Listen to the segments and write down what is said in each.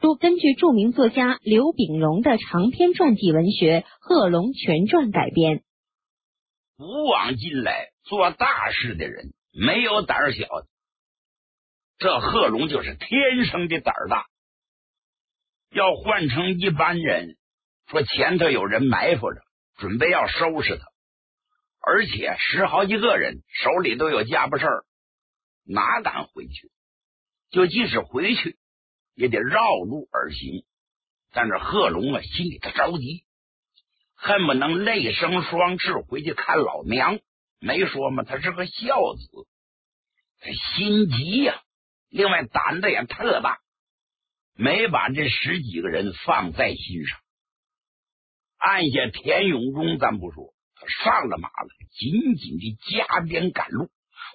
书根据著名作家刘秉荣的长篇传记文学《贺龙全传》改编。 古往今来做大事的人没有胆小的，这贺龙就是天生的胆大。要换成一般人，说前头有人埋伏着，准备要收拾他，而且10好几个人手里都有家伙事儿，哪敢回去？就即使回去也得绕路而行。但是贺龙啊，心里他着急，恨不能泪生双翅回去看老娘。没说嘛，他是个孝子，他心急呀，另外胆子也特大，没把这10几个人放在心上。按下田永忠咱不说，他上了马了，紧紧的加鞭赶路，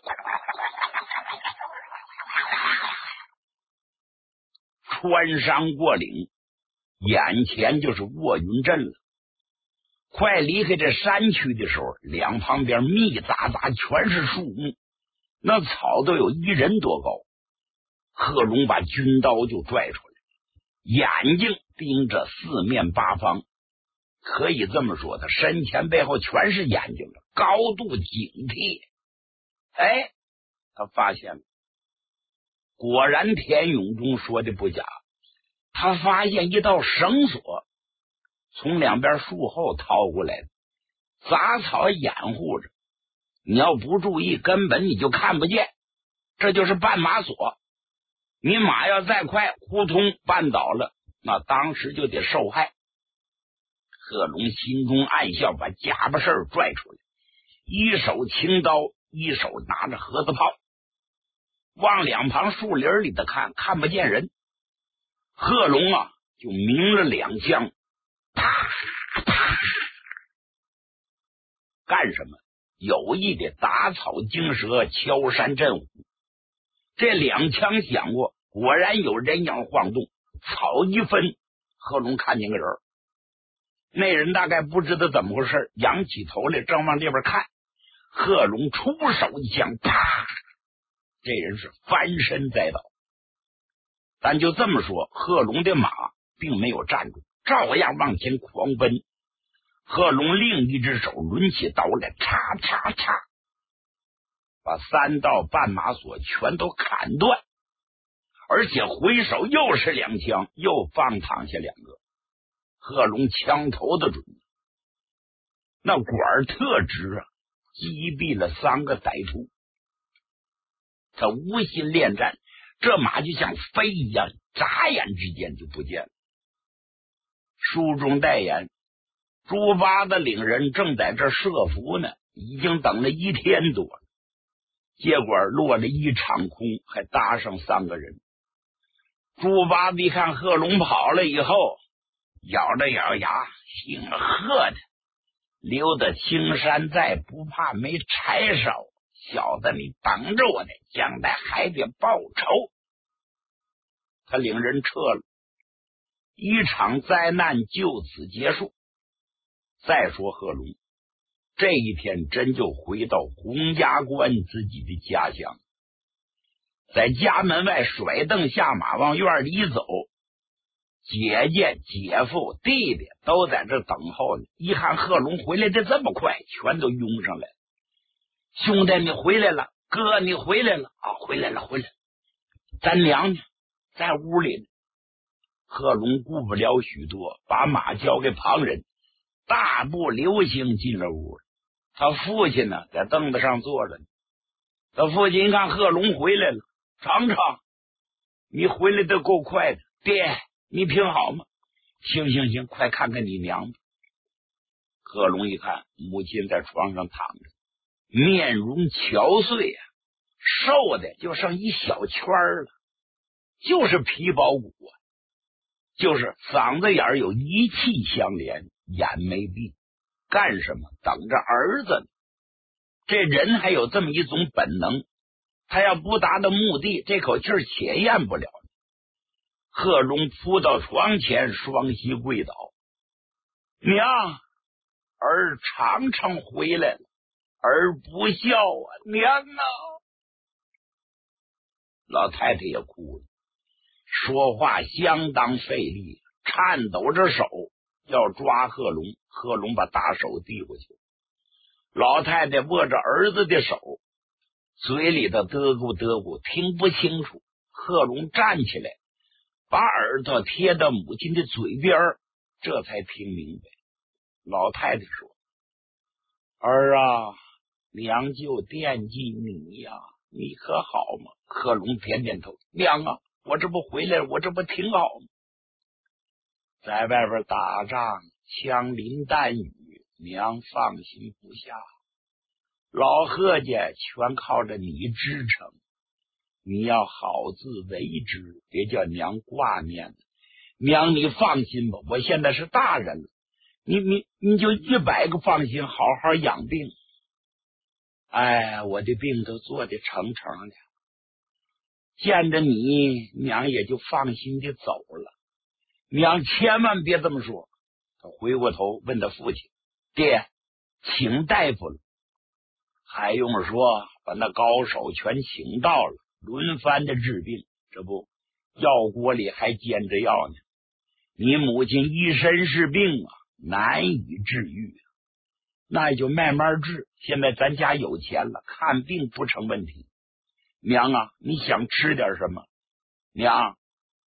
穿山过岭，眼前就是卧云镇了。快离开这山区的时候，两旁边密匝匝全是树木，那草都有1人多高。贺龙把军刀就拽出来，眼睛盯着四面八方，可以这么说，他身前背后全是眼睛了，高度警惕。哎，他发现了，果然田永忠说的不假，他发现一道绳索从两边树后掏过来的，杂草掩护着，你要不注意根本你就看不见，这就是绊马索。你马要再快，扑通绊倒了，那当时就得受害。贺龙心中暗笑，把家伙事儿拽出来，一手青刀，一手拿着盒子炮，往两旁树林里的看不见人。贺龙啊，就鸣了2枪，啪啪，干什么？有意的打草惊蛇，敲山震虎。这2枪响过，果然有人影晃动，草一分，贺龙看见个人，那人大概不知道怎么回事，仰起头来正往这边看。贺龙出手一枪，啪，这人是翻身栽倒。但就这么说，贺龙的马并没有站住，照样往前狂奔。贺龙另一只手抡起刀来，嚓嚓嚓，把3道绊马索全都砍断，而且回手又是2枪，又放躺下2个。贺龙枪头的准，那管特直啊，击毙了3个歹徒。他无心恋战，这马就像飞一样，眨眼之间就不见了。书中代言，猪八子领人正在这设伏呢，已经等了1天多了，结果落了一场空，还搭上3个人。猪八子一看贺龙跑了以后，咬着咬牙，姓贺的，留得青山在，不怕没柴烧。小子，你等着我呢，将来还得报仇。他领人撤了，一场灾难就此结束。再说贺龙这一天真就回到洪家关自己的家乡，在家门外甩蹬下马往院里走，姐姐、姐夫、弟弟都在这等候呢。一看贺龙回来的这么快，全都拥上来。兄弟，你回来了，哥你回来了啊！回来了，咱娘呢？在屋里呢。贺龙顾不了许多，把马交给旁人，大步流星进了屋。他父亲呢，在凳子上坐着呢。他父亲一看贺龙回来了，尝尝，你回来的够快的，爹，你平好吗？行，快看看你娘吧。贺龙一看母亲在床上躺着，面容憔悴啊，瘦的就剩一小圈了，就是皮包骨啊，就是嗓子眼有一气相连，眼没闭，干什么？等着儿子呢。这人还有这么一种本能，他要不达到目的，这口气且咽不了。贺龙扑到床前，双膝跪倒，娘，儿常常回来了，儿不孝啊，娘啊！老太太也哭了， 说话相当费力，颤抖着手要抓贺龙。贺龙把大手递过去，老太太握着儿子的手，嘴里的嘚咕嘚咕听不清楚。贺龙站起来，把耳朵贴到母亲的嘴边，这才听明白。老太太说：儿啊，娘就惦记你呀，你可好吗？贺龙点点头，娘啊，我这不回来了，我这不挺好吗？在外边打仗，枪林弹雨，娘放心不下，老贺家全靠着你支撑，你要好自为之，别叫娘挂念了。娘你放心吧，我现在是大人了，你就100个放心，好好养病。哎，我的病都做得成的，见着你娘也就放心的走了。娘千万别这么说。他回过头问他父亲：爹，请大夫了？还用说，把那高手全请到了，轮番的治病，这不药锅里还煎着药呢。你母亲一身是病啊，难以治愈，那也就慢慢治。现在咱家有钱了，看病不成问题。娘啊，你想吃点什么？娘！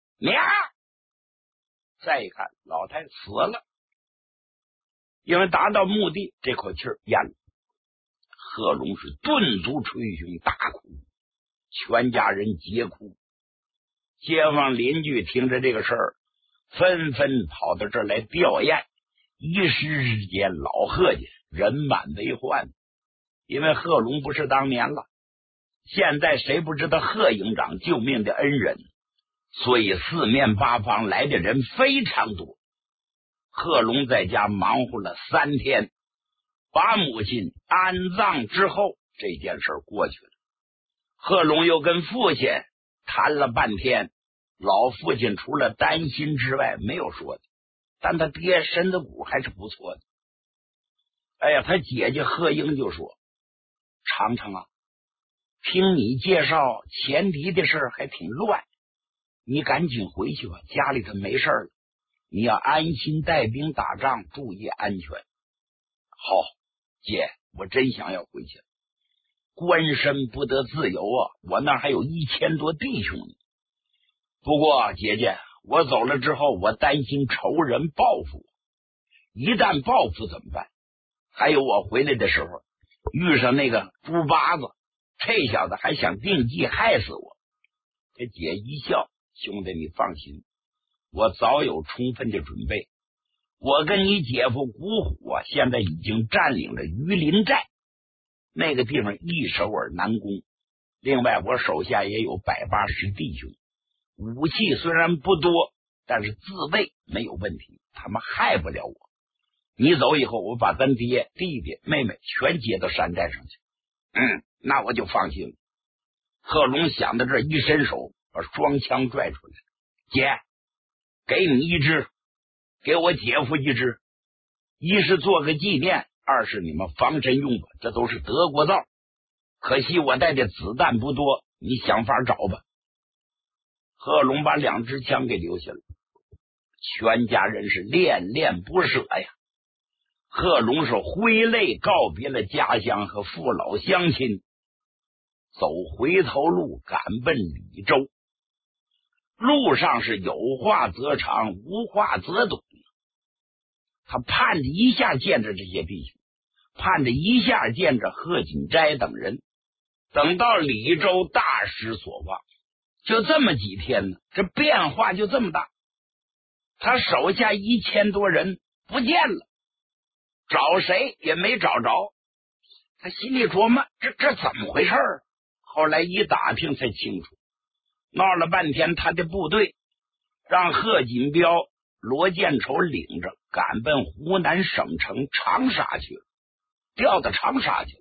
再一看，老太死了，因为达到目的，这口气咽了。贺龙是顿足捶胸大哭，全家人皆哭。街坊邻居听着这个事儿，纷纷跑到这儿来吊唁。一时之间，老贺家人满为患，因为贺龙不是当年了，现在谁不知道贺营长救命的恩人，所以四面八方来的人非常多。贺龙在家忙活了3天，把母亲安葬之后，这件事过去了。贺龙又跟父亲谈了半天，老父亲除了担心之外没有说的，但他爹身子骨还是不错的。哎呀，他姐姐贺英就说：长城啊，听你介绍前敌的事还挺乱，你赶紧回去吧，家里头没事了，你要安心带兵打仗，注意安全。好，姐，我真想要回去了，官身不得自由啊，我那还有1000多弟兄呢。不过姐姐，我走了之后，我担心仇人报复，一旦报复怎么办？还有我回来的时候遇上那个猪八子，这小子还想定计害死我。这姐一笑：兄弟你放心，我早有充分的准备。我跟你姐夫古虎啊，现在已经占领了榆林寨，那个地方易守而难攻。另外我手下也有180弟兄，武器虽然不多，但是自卫没有问题，他们害不了我。你走以后，我把咱爹、弟弟、妹妹全接到山寨上去。那我就放心了。贺龙想到这儿，一伸手把双枪拽出来：姐，给你1支，给我姐夫1支，一是做个纪念，二是你们防身用吧，这都是德国造。可惜我带的子弹不多，你想法找吧。贺龙把2支枪给留下了，全家人是恋恋不舍呀。贺龙是挥泪告别了家乡和父老乡亲，走回头路赶奔李州。路上是有话则长，无话则短。他盼着一下见着这些弟兄，盼着一下见着贺锦斋等人。等到李州大失所望，就这么几天呢，这变化就这么大。他手下1000多人不见了，找谁也没找着。他心里琢磨，这怎么回事？后来一打听才清楚，闹了半天他的部队让贺锦彪、罗建筹领着赶奔湖南省城长沙去了，调到长沙去了。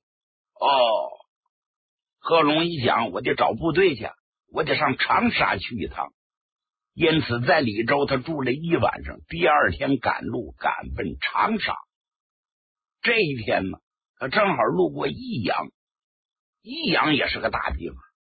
贺龙一想，我得找部队去，我得上长沙去一趟。因此在李州他住了1晚上，第2天赶路赶奔长沙。这一天呢，他正好路过益阳，益阳也是个大地方，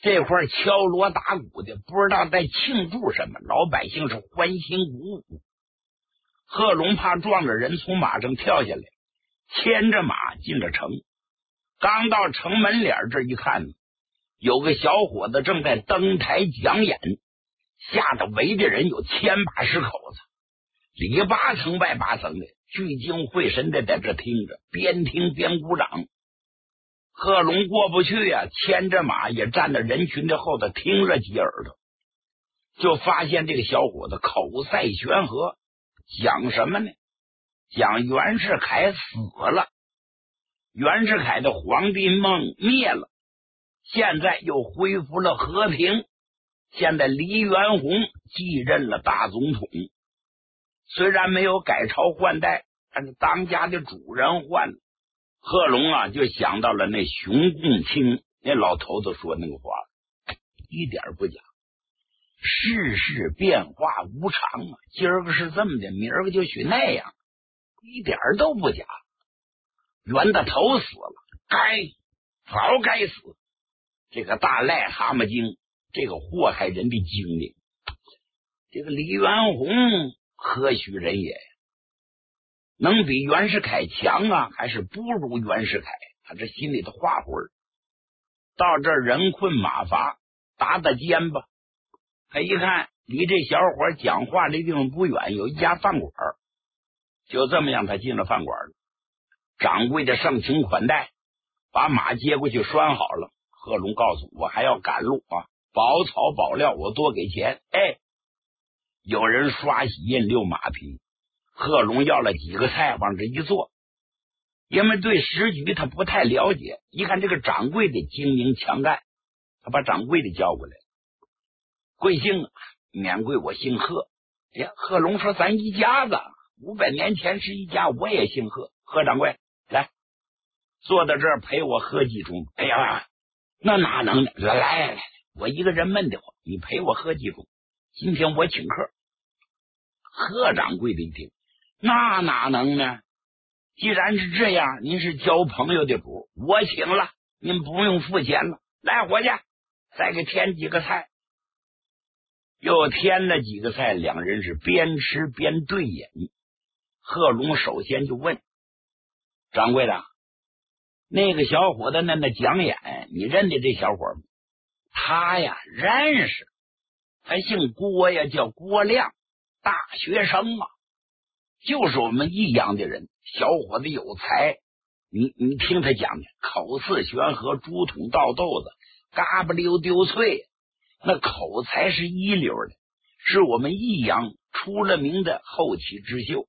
这块敲锣打鼓的，不知道在庆祝什么，老百姓是欢欣鼓舞。贺龙怕撞着人，从马上跳下来，牵着马进了城。刚到城门脸这一看，有个小伙子正在登台讲演，吓得围的人有10-80口子，里八层外八层的，聚精会神的在这听着，边听边鼓掌。贺龙过不去呀，牵着马也站在人群的后头听了几耳朵，就发现这个小伙子口赛悬河，讲什么呢？讲袁世凯死了，袁世凯的皇帝梦灭了，现在又恢复了和平，现在黎元洪继任了大总统，虽然没有改朝换代，但是当家的主人换了。贺龙啊，就想到了那熊共清那老头子说那个话，一点不假。世事变化无常啊，今儿个是这么的，明儿个就许那样，一点都不假。袁大头死了，早该死。这个大癞蛤蟆精，这个祸害人的精灵，这个李元洪何许人也？能比袁世凯强啊，还是不如袁世凯？他这心里的话魂到这儿人困马乏，打肩吧。他一看离这小伙讲话的地方不远，有一家饭馆，就这么样他进了饭馆了。掌柜的盛情款待，把马接过去拴好了。贺龙告诉我还要赶路啊，保草保料我多给钱。有人刷洗印溜马匹，贺龙要了几个菜往这一坐，因为对时局他不太了解，一看这个掌柜的精明强干，他把掌柜的叫过来。贵姓啊？免贵，我姓贺。贺龙说咱一家子500年前是一家，我也姓贺。贺掌柜来坐到这儿陪我喝几盅。哎呀，那哪能呢？来，我一个人闷得慌，你陪我喝几盅，今天我请客。贺掌柜的一听，那哪能呢？既然是这样，您是交朋友的主，我请了，您不用付钱了。来，伙计，再给添几个菜。又添了几个菜，两人是边吃边对饮。贺龙首先就问掌柜的，那个小伙子那讲演，你认得这小伙吗？他呀认识，他姓郭呀，叫郭亮，大学生啊，就是我们益阳的人。小伙子有才，你听他讲的，口似悬河，竹筒倒豆子，嘎巴溜丢脆，那口才是一流的，是我们益阳出了名的后起之秀。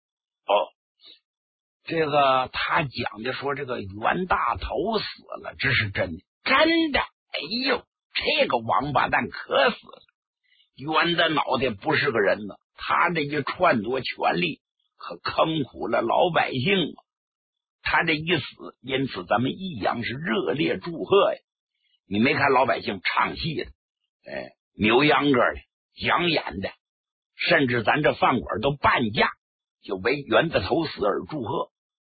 这个他讲的说这个袁大头死了，这是真的，真的。哎呦，这个王八蛋可死了，袁的脑袋不是个人呢，他这一篡夺权力可坑苦了老百姓啊。他这一死，因此咱们益阳是热烈祝贺呀。你没看老百姓唱戏的，扭秧歌的，讲演的，甚至咱这饭馆都半价，就为袁大头死而祝贺。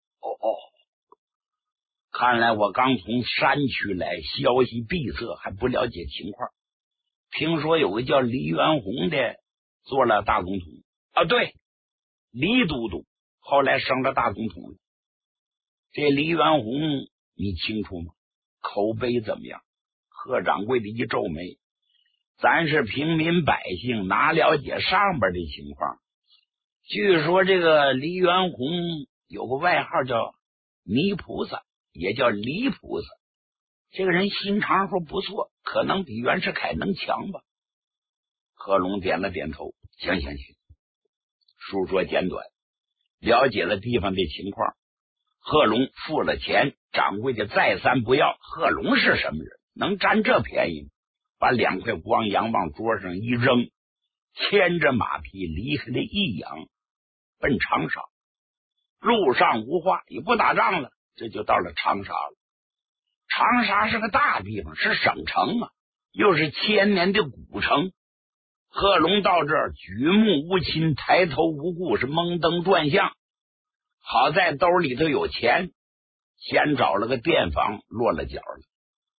看来我刚从山区来，消息闭塞，还不了解情况。听说有个叫黎元洪的做了大总统啊，对，黎都督后来升了大总统了。这黎元洪你清楚吗？口碑怎么样？贺掌柜的一皱眉，咱是平民百姓，哪了解上边的情况？据说这个黎元洪有个外号叫泥菩萨，也叫黎菩萨。这个人心肠说不错，可能比袁世凯能强吧。贺龙点了点头，行，述说简短，了解了地方的情况。贺龙付了钱，掌柜的再三不要。贺龙是什么人，能占这便宜吗？把2块光洋往桌上一扔，牵着马匹离开了益阳，奔长沙。路上无话，也不打仗了，这就到了长沙了。长沙是个大地方，是省城啊，又是1000年的古城。贺龙到这儿举目无亲，抬头无顾，是蒙登转向。好在兜里头有钱，先找了个店房落了脚了。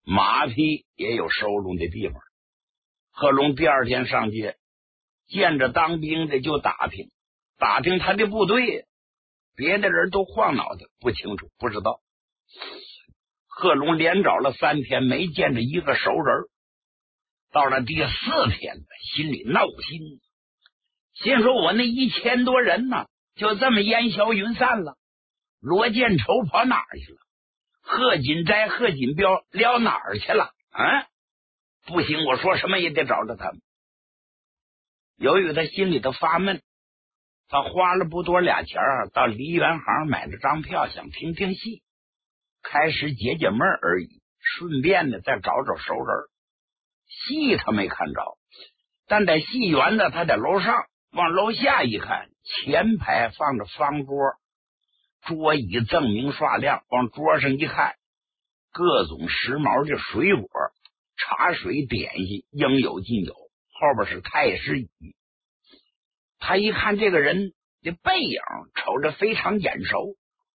马匹也有收拢的地方。贺龙第二天上街，见着当兵的就打听他的部队，别的人都晃脑袋，不清楚不知道。贺龙连找了3天，没见着一个熟人。到了第4天了，心里闹心，心说我那1000多人呢，就这么烟消云散了。罗建筹跑哪儿去了？贺锦斋、贺锦彪撩哪儿去了？不行，我说什么也得找着他们。由于他心里头发闷，他花了不多俩钱到梨园行买了张票，想听听戏，开始解解闷而已，顺便的再找找熟人。戏他没看着，但在戏园子他在楼上，往楼下一看，前排放着方桌，桌椅锃明刷亮，往桌上一看，各种时髦的水果、茶水、点心应有尽有，后边是太师椅。他一看这个人的背影，瞅着非常眼熟，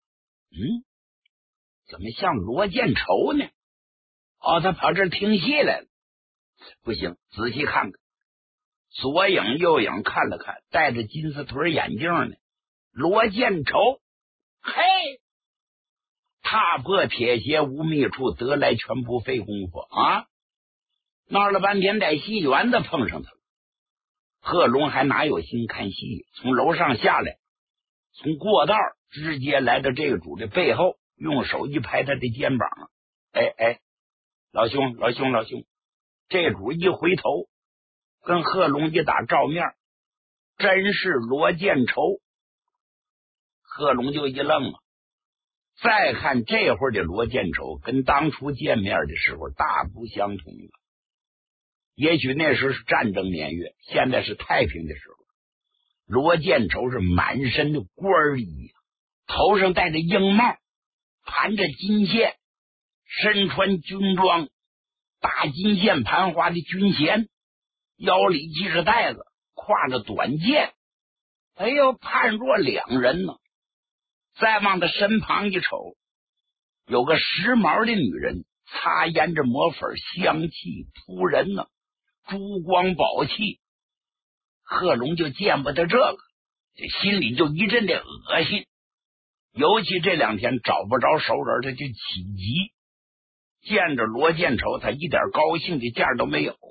怎么像罗建筹呢？他跑这儿听戏来了。不行，仔细看看，左影右影看了看，戴着金丝腿眼镜呢，罗建筹。嘿，踏破铁鞋无觅处，得来全不费功夫啊！闹了半天在戏园子碰上他了。贺龙还哪有心看戏，从楼上下来，从过道直接来到这个主的背后，用手一拍他的肩膀。老兄，这主一回头，跟贺龙一打照面，真是罗建筹。贺龙就一愣啊，再看这会儿的罗建筹，跟当初见面的时候大不相同了。也许那时候是战争年月，现在是太平的时候。罗建筹是满身的官衣，头上戴着鹰帽，盘着金线，身穿军装，大金线盘花的军衔，腰里系着带子，挎着短剑。判若两人呢。再往他身旁一瞅，有个时髦的女人，擦胭着抹粉，香气扑人呢，珠光宝气。贺龙就见不得这个，这心里就一阵的恶心。尤其这2天找不着熟人，他就起急。见着罗建筹，他一点高兴的劲儿都没有。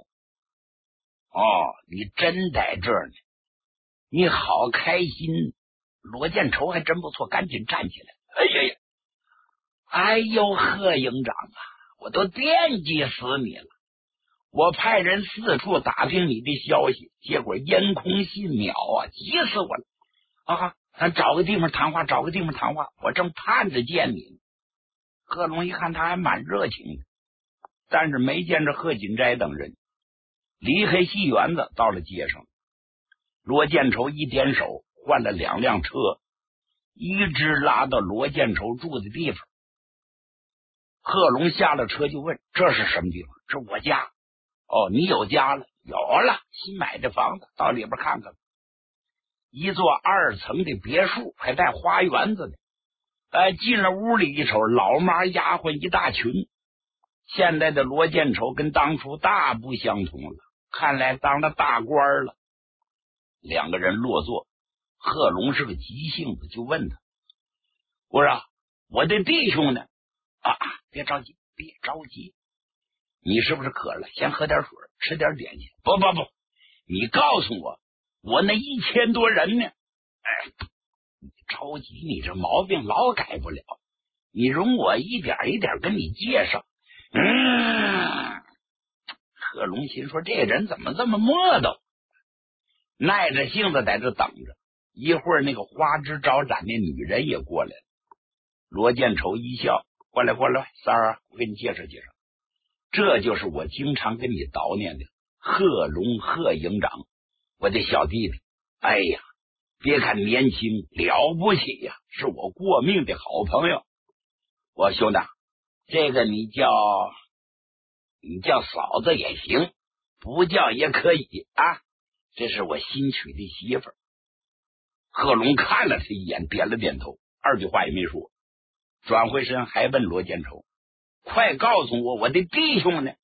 你真在这儿呢，你好开心。罗建筹还真不错，赶紧站起来。贺营长啊，我都惦记死你了。我派人四处打听你的消息，结果烟空信渺啊，急死我了。咱找个地方谈话，我正盼着见你呢。贺龙一看他还蛮热情的，但是没见着贺锦斋等人。离开戏园子到了街上，罗建筹一点手，换了2辆车，一直拉到罗建筹住的地方。贺龙下了车就问：这是什么地方？是我家。你有家了？有了，新买的房子，到里边看看。一座2层的别墅，还带花园子的。进了屋里一瞅，老妈丫鬟一大群。现在的罗建筹跟当初大不相同了，看来当了大官了。2个人落座，贺龙是个急性子，就问他：我说我的弟兄呢？别着急，你是不是渴了？先喝点水，吃点点心。不，你告诉我那1000多人呢？你着急，你这毛病老改不了，你容我一点一点跟你介绍。贺龙心说，这人怎么这么磨叨，耐着性子在这等着。一会儿那个花枝招展的女人也过来了。罗建筹一笑：过来，三儿，我给你介绍介绍，这就是我经常跟你叨念的贺龙，贺营长，我的小弟弟。别看年轻了不起呀，是我过命的好朋友。我兄弟，这个你叫嫂子也行，不叫也可以啊。这是我新娶的媳妇儿。贺龙看了他一眼，点了点头，2句话也没说，转回身还问罗建筹： 快告诉我的弟兄呢？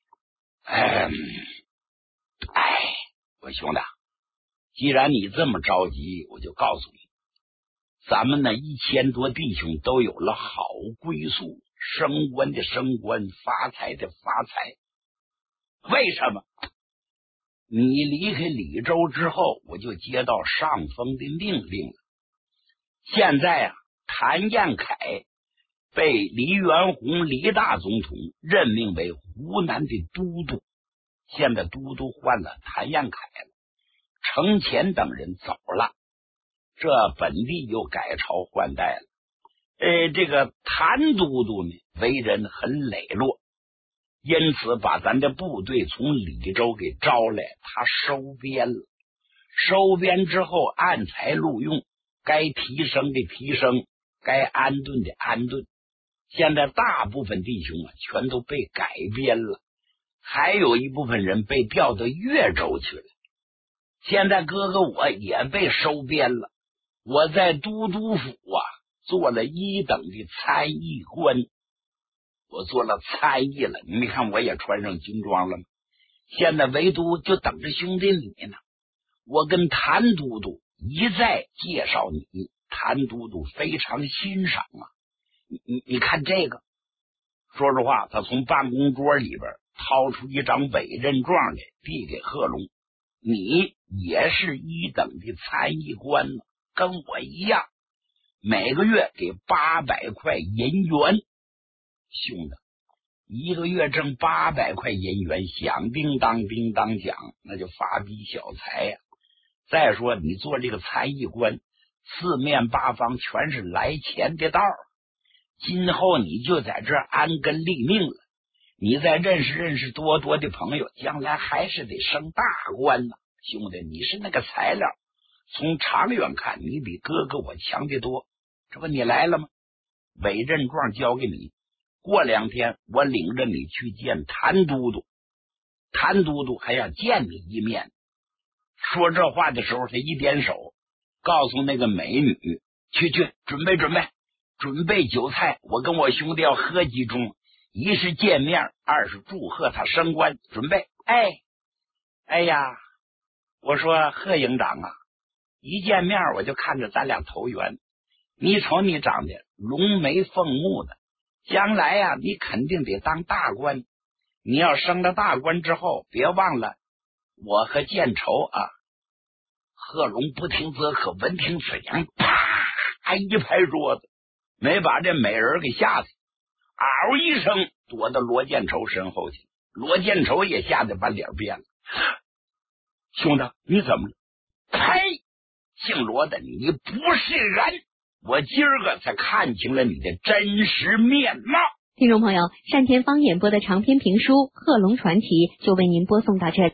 我兄弟，既然你这么着急，我就告诉你，咱们呢1000多弟兄都有了好归宿，升官的升官，发财的发财。为什么？你离开李州之后，我就接到上峰的命令了。现在啊，谭彦恺被黎元洪黎大总统任命为湖南的都督，现在都督换了谭彦恺了，程潜等人走了，这本地又改朝换代了。这个谭都督呢，为人很磊落，因此把咱的部队从李州给招来，他收编了。收编之后按才录用，该提升的提升，该安顿的安顿。现在大部分弟兄啊，全都被改编了，还有一部分人被调到越州去了。现在哥哥我也被收编了，我在都督府啊做了1等的参议官，我做了参议了，你没看我也穿上军装了吗？现在唯独就等着兄弟你呢。我跟谭都督一再介绍你，谭都督非常欣赏啊。你看这个，说实话，他从办公桌里边掏出一张委任状来，递给贺龙。你也是1等的参议官呢，跟我一样，每个月给800块银元。兄弟，一个月挣800块银元，响叮当叮当响，那就发笔小财呀。再说你做这个参议官，四面八方全是来钱的道，今后你就在这安根立命了，你再认识认识多的朋友，将来还是得升大官呢。兄弟，你是那个材料，从长远看你比哥哥我强得多。这不你来了吗？委任状交给你，过2天我领着你去见谭都督，谭都督还要见你一面。说这话的时候，他一点手，告诉那个美女，去准备酒菜，我跟我兄弟要喝几盅，一是见面，二是祝贺他升官，准备。哎呀，我说贺营长啊，一见面我就看着咱俩投缘，你瞅你长得龙眉凤目的，将来呀你肯定得当大官，你要升了大官之后，别忘了我和建仇啊。贺龙不听则可，闻听此言，啪一拍桌子，没把这美人给吓死，嗷一声躲到罗建仇身后去。罗建仇也吓得把脸变了。兄弟，你怎么了？呸！姓罗的，你不是人！我今儿个才看清了你的真实面貌。 听众朋友，单田芳演播的长篇评书《贺龙传奇》就为您播送到这里。